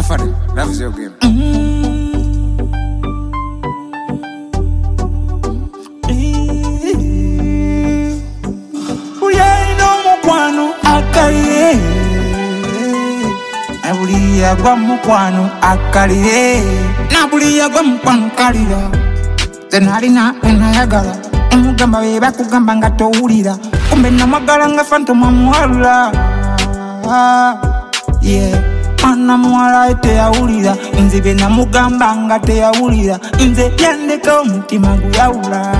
Kafari, love is your game. Mukwano akalire nabuliya gwa mukwano akalire nabuliya gwa mukwano kalira zenalina enayagala emugamba beba kugamba nga towulira kumbe namwagala nga fantoma muwalula mwana muwala teyawulira nze bye namugamba nga teyawulira nze yandeka omutima guyawula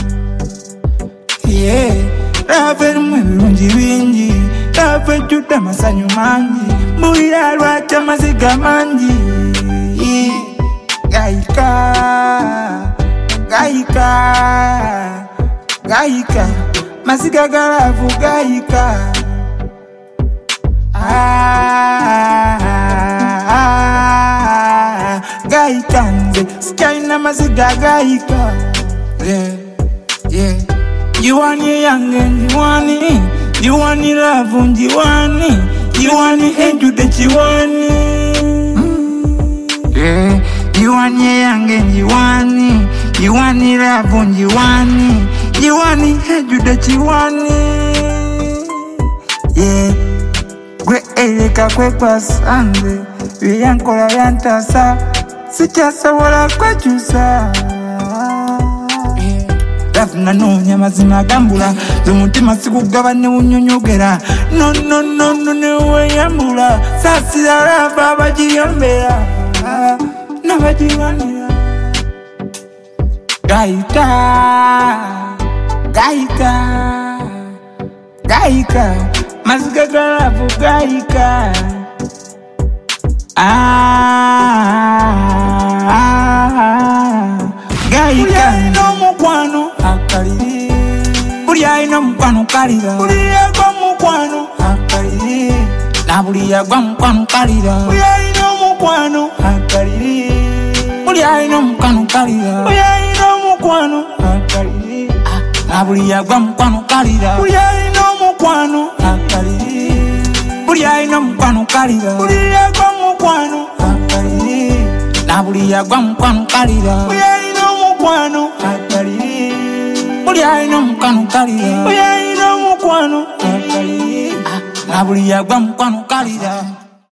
lava erimu ebirungi bingi lava ejjudde amasanyu mangi mbulira lwaki amaziga mangi gayika gayika gayika maziga ga laavu gayika gayika nze sikyalina maziga gayika Jiwani yange njiwani, jiwani lavu njiwani, jiwani ejude chiwani. Jiwani yange njiwani, jiwani lavu njiwani, jiwani ejude chiwani. Gwe eleka kwe kwa sande, viyankola yantasa, sichasawola kwa chusa. Nanonya mazima gambula zumutima sikugaba ne unyonyogera no ne yambula sasira lava abajiyombera n'abajiwanira gayika gayika gayika maziga ga laavu gayika gayika mukwano akalire buliya mukwano kalira buliya gwa mukwano akalire nabuliya gwa mukwano kalira buliya mukwano akalire buliya mukwano kalira buliya mukwano akalire nabuliya gwa mukwano kalira buliya mukwano akalire buliya mukwano kalira buliya gwa mukwano akalire nabuliya gwa mukwano kalira mukwano akalire buliya mukwano kalira buliya mukwano akalire nabuliya gwa mukwano kalira